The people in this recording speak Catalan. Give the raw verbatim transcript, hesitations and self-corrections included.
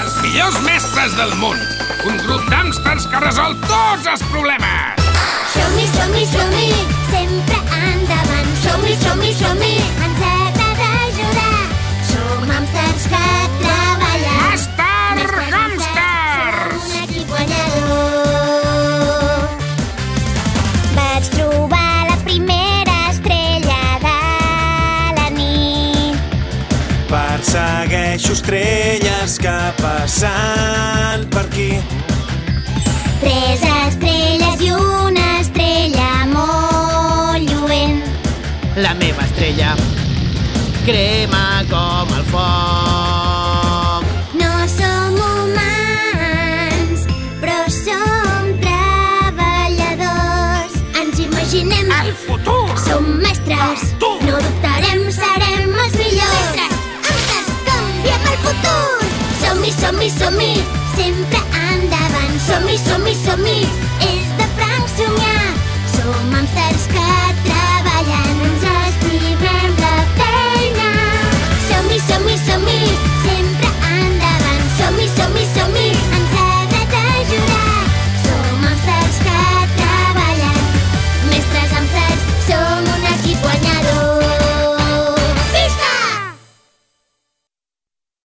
Els millors mestres del món. Un grup d'hàmsters que resol tots els problemes. Som-hi, som-hi, som-hi, sempre endavant. Som-hi, som-hi, som-hi, ens agrada ajudar. Som hàmsters que treballen. Master Hàmster! Som un equip guanyador. Vaig trobar la primera estrella de la nit. Persegueixo estrelles que passen per aquí. Tres estrelles i una estrella molt lluent. La meva estrella crema com el foc. No som humans, però som treballadors. Ens imaginem El futur! som mestres. Tu! No dubtarem, serem els millors. Hàmsters, canviem el futur. Som-hi, som-hi, som-hi, sempre endavant. Som-hi, som-hi, som-hi, és de franc somiar.